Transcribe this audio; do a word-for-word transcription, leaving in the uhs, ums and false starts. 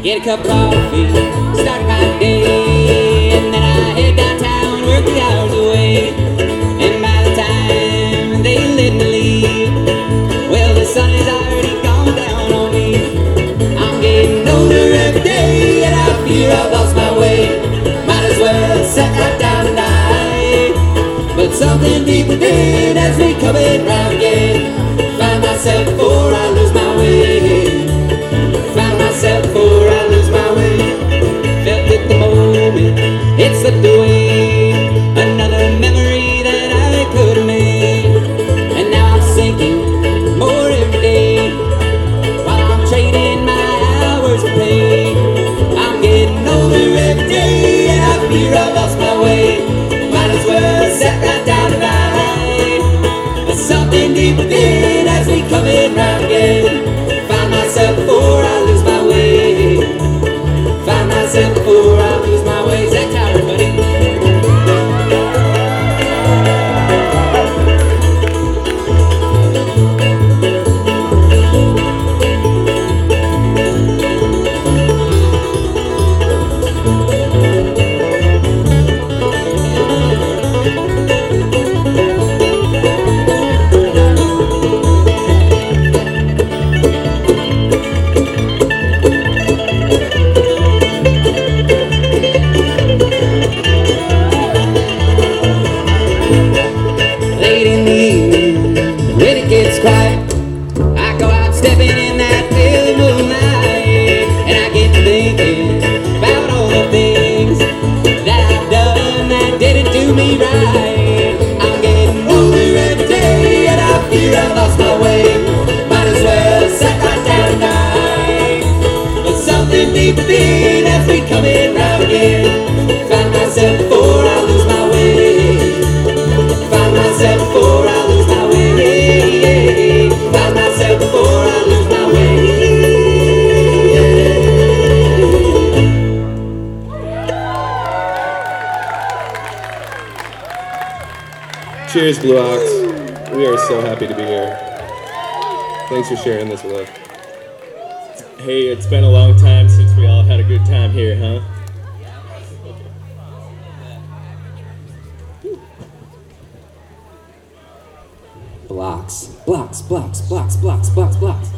get a cup of coffee, start my day, and then I head downtown, work the hours away. And by the time they let me leave, well, the sun has already gone down on me. I'm getting older every day, and I fear I've lost my way. Might as well sit right down and die. But something deep within has me coming round again. Find myself before I lose my way. Find myself before I lose my way. Felt it the moment it slipped away. Another memory that I could have made. And now I'm sinking more every day, while I'm trading my hours for pay. I'm getting older every day, and I fear I've lost my way. Might as well sit right down and die. But something deep within has me coming round again. Find myself before I lose my way. Find myself before I lose my way. Is that tired, buddy? It's quiet. I go out stepping in that pale moonlight, and I get to thinking about all the things that I've done that didn't do me right. I'm getting older every day, and I fear I've lost my way. Might as well sit right down and die. But something deep within has me coming round again. Find myself before I lose my way. Find myself before I lose my way. Find myself before I lose my way. Cheers, Blue Ox. We are so happy to be here. Thanks for sharing this with us. Hey, it's been a long time since we all had a good time here, huh? Blocks, blocks, blocks, blocks, blocks, blocks, blocks.